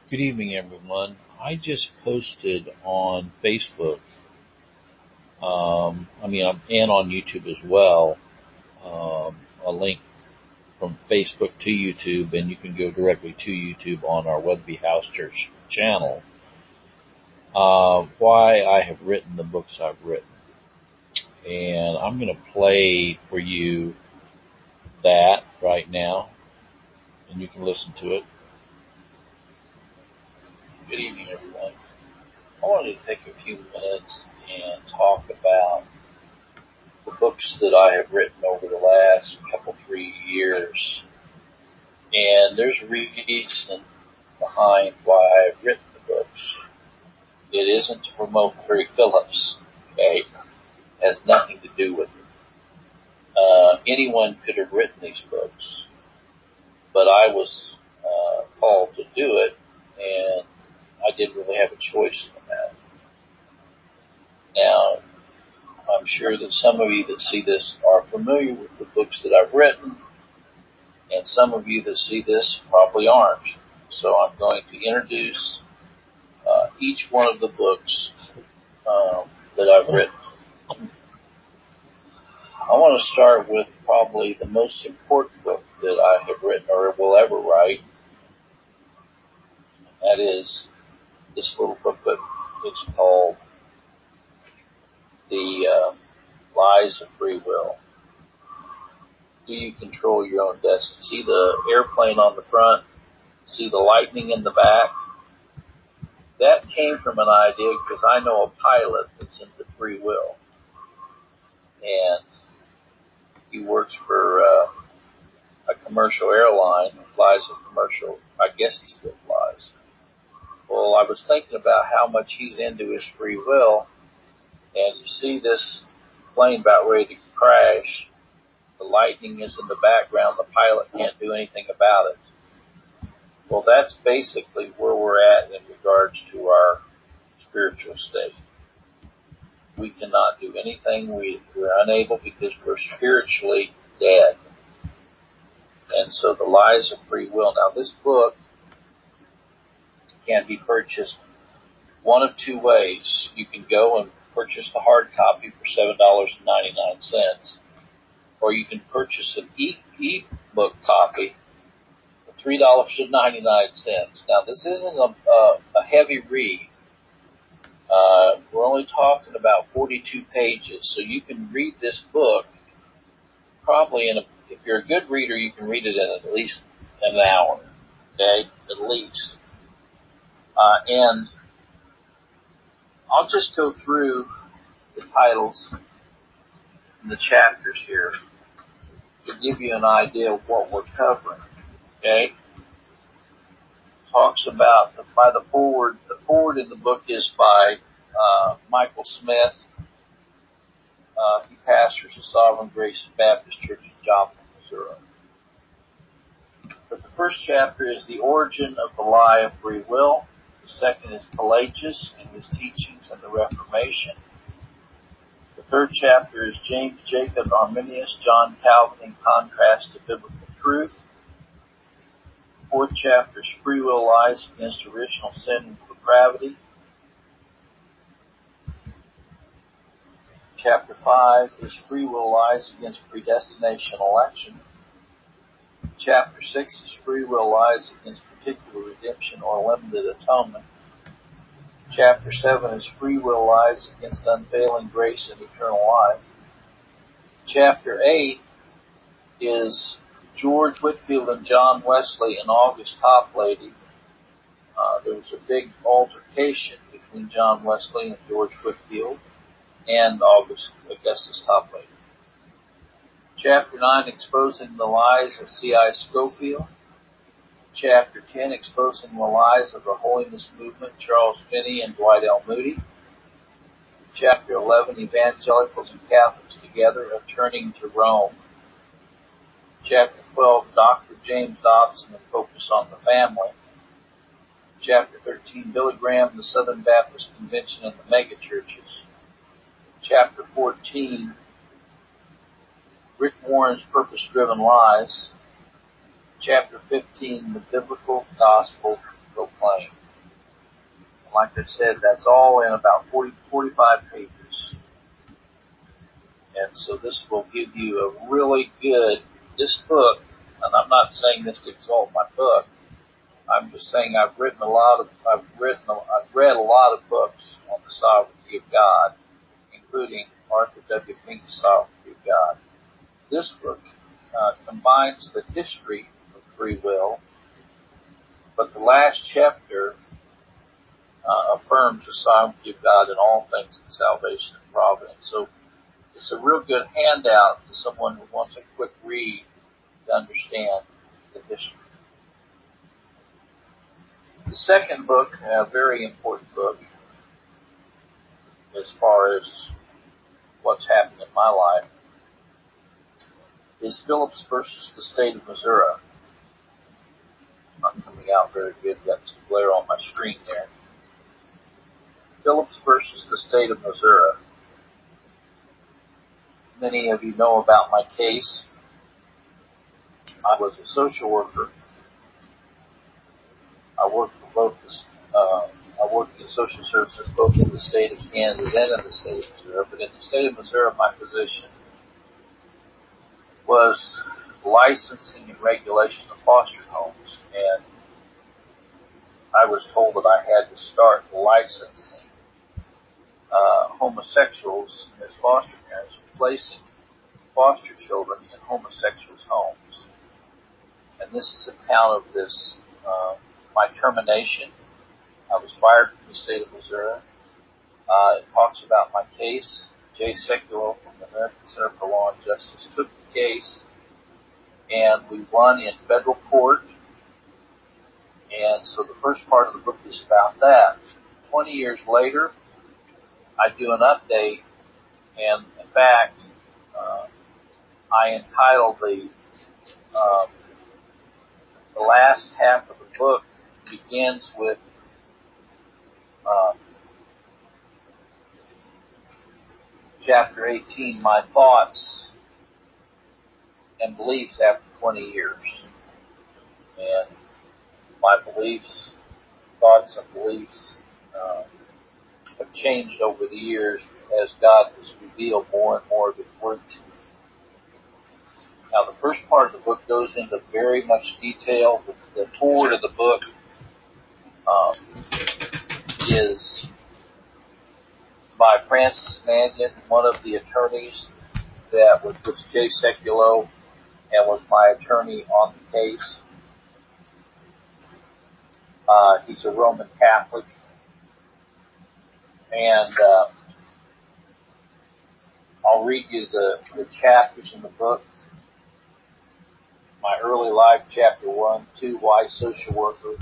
Good evening, everyone. I just posted on Facebook, and on YouTube as well, a link from Facebook to YouTube, and you can go directly to YouTube on our Weatherby House Church channel. Why I have written the books I've written. And I'm going to play for you that right now, and you can listen to it. Good evening, everyone. I wanted to take a few minutes and talk about the books that I have written over the last 3 years. And there's a reason behind why I've written the books. It isn't to promote Terry Phillips, okay? It has nothing to do with it. Anyone could have written these books, but I was called to do it, and I didn't really have a choice in that. Now, I'm sure that some of you that see this are familiar with the books that I've written, and some of you that see this probably aren't. So I'm going to introduce each one of the books that I've written. I want to start with probably the most important book that I have written or will ever write. That is this little booklet. It's called The Lies of Free Will. Do you control your own destiny? See the airplane on the front? See the lightning in the back? That came from an idea because I know a pilot that's into free will. And he works for a commercial airline, flies a commercial, I guess he still flies. Well, I was thinking about how much he's into his free will, and you see this plane about ready to crash. The lightning is in the background. The pilot can't do anything about it. Well, that's basically where we're at in regards to our spiritual state. We cannot do anything. We're unable because we're spiritually dead. And so the lies of free will. Now, this book can be purchased one of two ways. You can go and purchase the hard copy for $7.99, or you can purchase an e-book copy for $3.99. Now, this isn't a heavy read. We're only talking about 42 pages, so you can read this book probably if you're a good reader, you can read it in at least an hour, okay, at least. And I'll just go through the titles and the chapters here to give you an idea of what we're covering, okay? Talks about by the forward. The forward in the book is by Michael Smith. He pastors the Sovereign Grace Baptist Church in Joplin, Missouri. But the first chapter is the origin of the lie of free will. The second is Pelagius and his teachings and the Reformation. The third chapter is James Jacob Arminius John Calvin in contrast to biblical truth. The fourth chapter is Free Will Lies Against Original Sin and Depravity. Chapter 5 is Free Will Lies Against Predestination Election. Chapter 6 is Free Will Lies Against Particular Redemption or Limited Atonement. Chapter 7 is Free Will Lies Against Unfailing Grace and Eternal Life. Chapter 8 is George Whitefield and John Wesley and August Toplady. There was a big altercation between John Wesley and George Whitefield and Augustus Toplady. Chapter 9, Exposing the Lies of C.I. Scofield. Chapter 10, Exposing the Lies of the Holiness Movement, Charles Finney and Dwight L. Moody. Chapter 11, Evangelicals and Catholics Together, A Turning to Rome. Chapter 12, Dr. James Dobson and Focus on the Family. Chapter 13, Billy Graham, the Southern Baptist Convention and the Megachurches. Chapter 14, Rick Warren's Purpose-Driven Lies. Chapter 15, The Biblical Gospel Proclaimed. like I said, that's all in about 45 pages. And so this will give you a really good, this book, and I'm not saying this to exalt my book, I'm just saying I've read a lot of books on the sovereignty of God, including Arthur W. Fink's Sovereignty of God. This book combines the history of free will, but the last chapter affirms the sovereignty of God in all things in salvation and providence. So it's a real good handout to someone who wants a quick read to understand the history. The second book, a very important book as far as what's happened in my life, is Phillips versus the State of Missouri. Not coming out very good. Got some glare on my screen there. Phillips versus the State of Missouri. Many of you know about my case. I was a social worker. I worked in social services both in the state of Kansas and in the state of Missouri. But in the state of Missouri, my position was licensing and regulation of foster homes. And I was told that I had to start licensing homosexuals as foster parents, placing foster children in homosexuals' homes. And this is account of this, my termination. I was fired from the state of Missouri. It talks about my case. Jay Sekulow from the American Center for Law and Justice took the case, and we won in federal court. And so the first part of the book is about that. 20 years later, I do an update, and in fact, I entitled the last half of the book begins with chapter 18, My Thoughts and Beliefs After 20 Years. And my beliefs, thoughts and beliefs have changed over the years as God has revealed more and more of His Word to me. Now, the first part of the book goes into very much detail. The foreword of the book is by Francis Mannion, one of the attorneys that was with Jay Sekulow and was my attorney on the case. He's a Roman Catholic. And I'll read you the chapters in the book. My early life, chapter 1, 2, why social worker,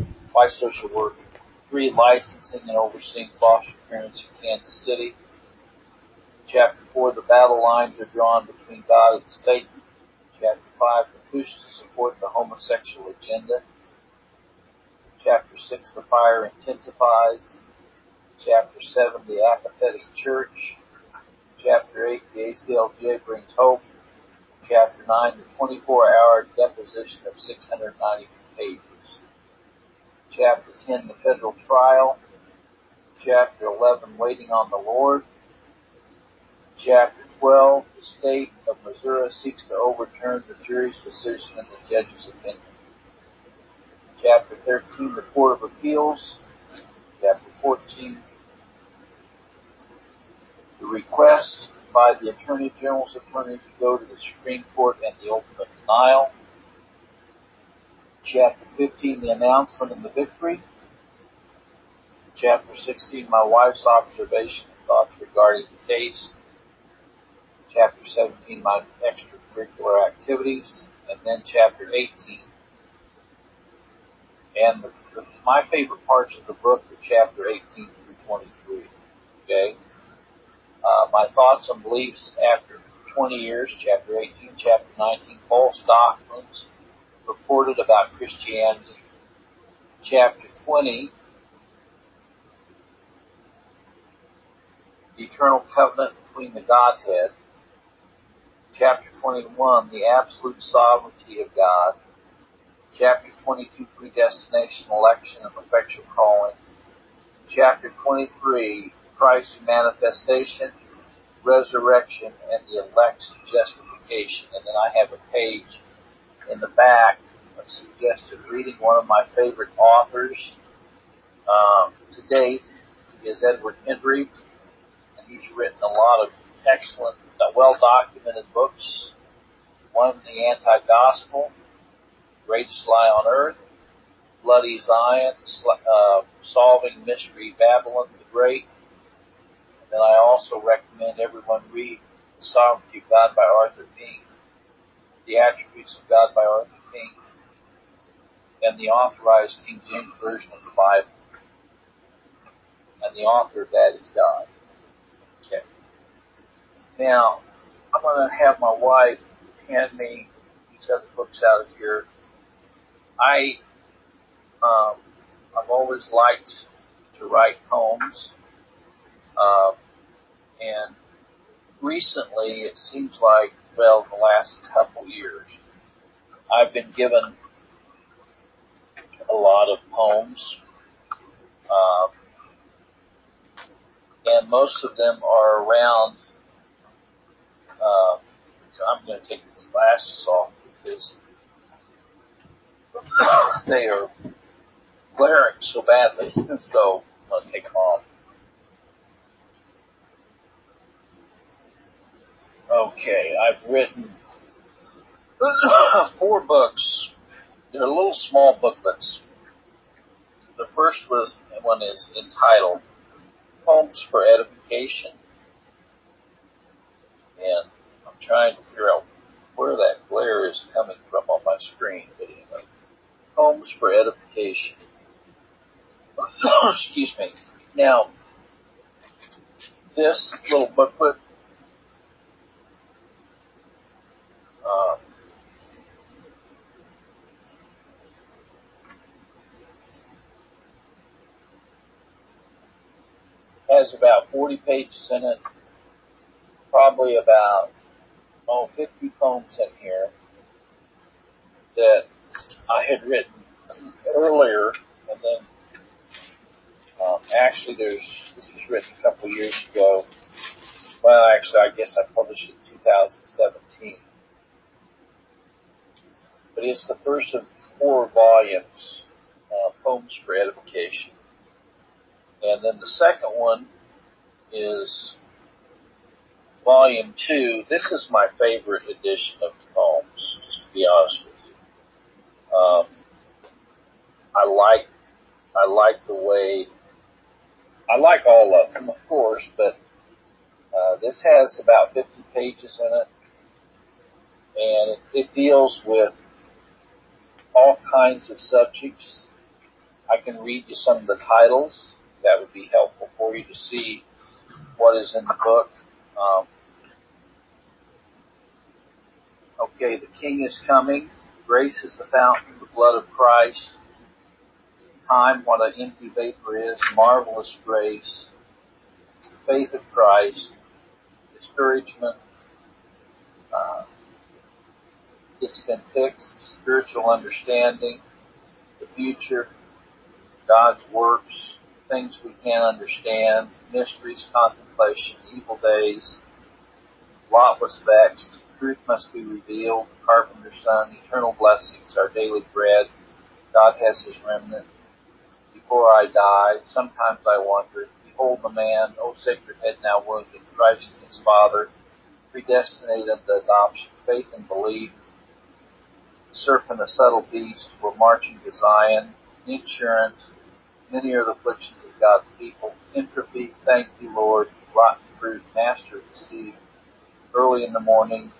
3, licensing and overseeing foster parents in Kansas City. Chapter 4, the battle lines are drawn between God and Satan. Chapter 5, the push to support the homosexual agenda. Chapter 6, the fire intensifies. Chapter 7, the apathetic church. Chapter 8, the ACLJ brings hope. Chapter 9, the 24-hour deposition of 692 pages. Chapter 10, the federal trial. Chapter 11, waiting on the Lord. Chapter 12, the state of Missouri seeks to overturn the jury's decision and the judge's opinion. Chapter 13, the Court of Appeals. Chapter 14, the request by the Attorney General's attorney to go to the Supreme Court and the ultimate denial. Chapter 15, the announcement and the victory. Chapter 16, my wife's observation and thoughts regarding the case. Chapter 17, my extracurricular activities. And then Chapter 18. And my favorite parts of the book are Chapter 18 through 23. Okay? My thoughts and beliefs after 20 years, Chapter 18. Chapter 19, false doctrines reported about Christianity. Chapter 20, the eternal covenant between the Godhead. Chapter 21, the absolute sovereignty of God. Chapter 22, predestination, election, and effectual calling. chapter 23, Christ's manifestation, resurrection, and the elect's justification. And then I have a page in the back of suggested reading. One of my favorite authors to date is Edward Hendry, and he's written a lot of excellent, well-documented books. One, The Anti-Gospel, Greatest Lie on Earth, Bloody Zion, Solving Mystery Babylon the Great. And then I also recommend everyone read The Sovereignty of God by Arthur Pink, The Attributes of God by Arthur Pink, and the authorized King James Version of the Bible. And the author of that is God. Okay. Now, I'm going to have my wife hand me these other books out of here. I've always liked to write poems, and recently it seems like, well, the last couple years, I've been given a lot of poems, and most of them are around, I'm going to take these glasses off because they are glaring so badly, so I'm going to take them off. Okay, I've written 4 books. They're little small booklets. The first one is entitled Poems for Edification, and I'm trying to figure out where that glare is coming from on my screen, but anyway, Poems for Edification. Excuse me. Now, this little booklet has about 40 pages in it, probably about 50 poems in here that I had written earlier, and then actually this was written a couple of years ago. Well, actually, I guess I published it in 2017. But it's the first of 4 volumes, Poems for Edification. And then the second one is Volume 2. This is my favorite edition of the poems, to be honest with you. I like the way, I like all of them, of course, but this has about 50 pages in it, and it deals with all kinds of subjects. I can read you some of the titles. That would be helpful for you to see what is in the book. Okay, The King is Coming. Grace is the fountain, the blood of Christ. Time, what an empty vapor is. Marvelous grace. Faith of Christ. Discouragement. It's been fixed. Spiritual understanding. The future. God's works. Things we can't understand. Mysteries, contemplation, evil days. Lot was vexed. Truth must be revealed. Carpenter's son. Eternal blessings. Our daily bread. God has his remnant. Before I die, sometimes I wonder, behold the man, O sacred head now wounded, Christ and his Father, predestinated unto adoption, faith and belief, the serpent, a subtle beast, we're marching to Zion, insurance, many are the afflictions of God's people, entropy, thank you, Lord, rotten fruit, master of the sea, early in the morning,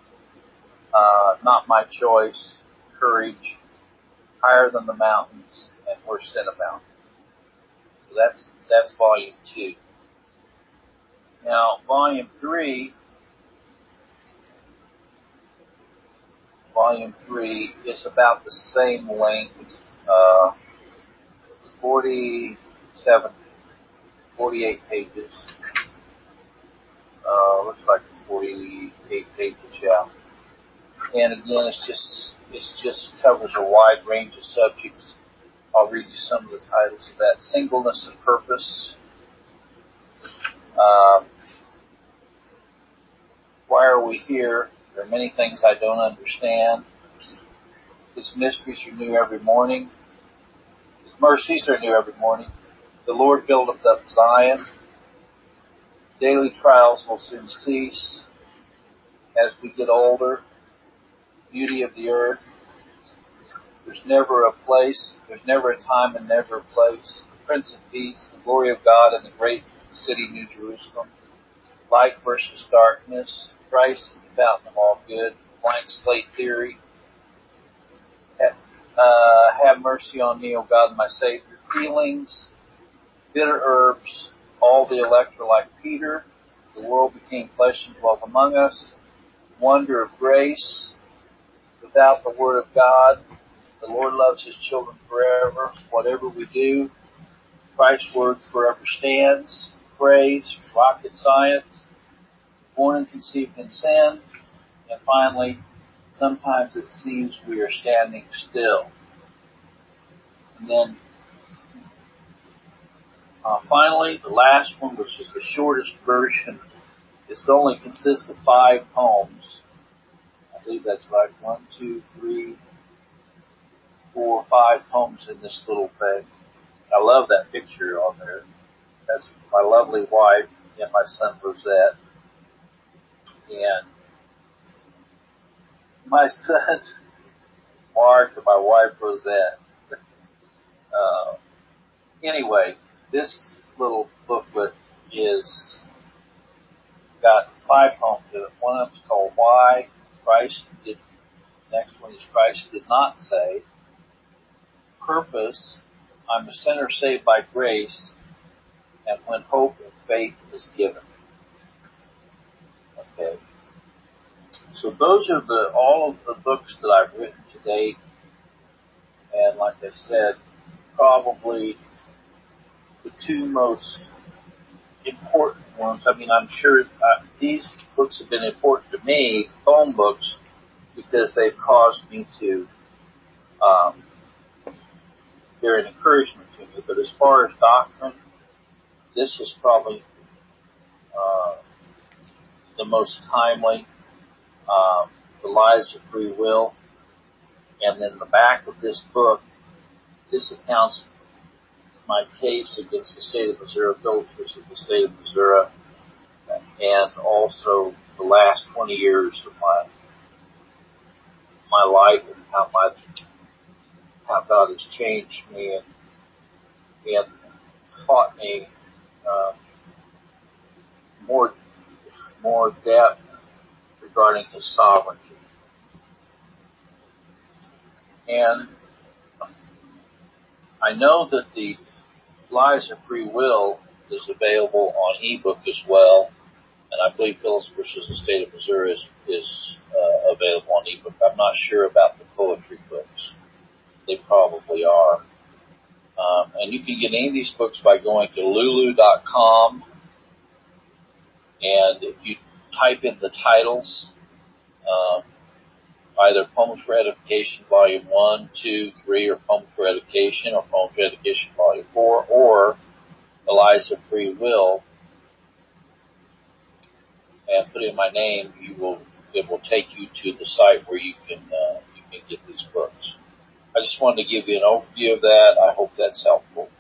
not my choice, courage, higher than the mountains, and where sin abounds. So that's volume 2. Now, volume 3 is about the same length. It's 48 pages. Looks like 48 pages, yeah. And again, it just covers a wide range of subjects. I'll read you some of the titles of that. Singleness and Purpose. Why are we here? There are many things I don't understand. His mysteries are new every morning. His mercies are new every morning. The Lord buildeth up Zion. Daily trials will soon cease. As we get older, beauty of the earth. There's never a place, there's never a time and never a place. The Prince of Peace, the glory of God in the great city, New Jerusalem. Light versus darkness. Christ is the fountain of all good. Blank slate theory. Have mercy on me, O God, my Savior. Feelings. Bitter herbs. All the elect are like Peter. The world became flesh and dwelt among us. Wonder of grace. Without the Word of God, the Lord loves His children forever. Whatever we do, Christ's Word forever stands. Praise, rocket science, born and conceived in sin, and finally, sometimes it seems we are standing still. And then, finally, the last one, which is the shortest version, this only consists of 5 poems. I believe that's right. 1, 2, 3, 4, 5 poems in this little thing. I love that picture on there. That's my lovely wife and my son Rosette. And my son Mark and my wife Rosette. Anyway, this little booklet is got 5 poems in it. One of them is called Why Christ Did. Next one is Christ Did Not Say. Purpose. I'm a sinner saved by grace, and when hope and faith is given. Okay. So those are all of the books that I've written to date, and like I said, probably the 2 most important ones. I mean, I'm sure these books have been important to me, poem books, because they've caused me to, they're an encouragement to me. But as far as doctrine, this is probably the most timely. The Lies of Free Will. And then the back of this book, this accounts my case against the state of Missouri, filters of the state of Missouri, and also the last 20 years of my life and how God has changed me and taught me more depth regarding His sovereignty. And I know that the Lies of Free Will is available on ebook as well, and I believe Phyllis versus the State of Missouri is available on ebook. I'm not sure about the poetry books. They probably are. And you can get any of these books by going to lulu.com, and if you type in the titles, either Poems for Edification Volume 1, 2, 3, or Poems for Education, or Poems for Education Volume 4, or The Lies of Free Will, and put in my name, it will take you to the site where you can get these books. I just wanted to give you an overview of that. I hope that's helpful.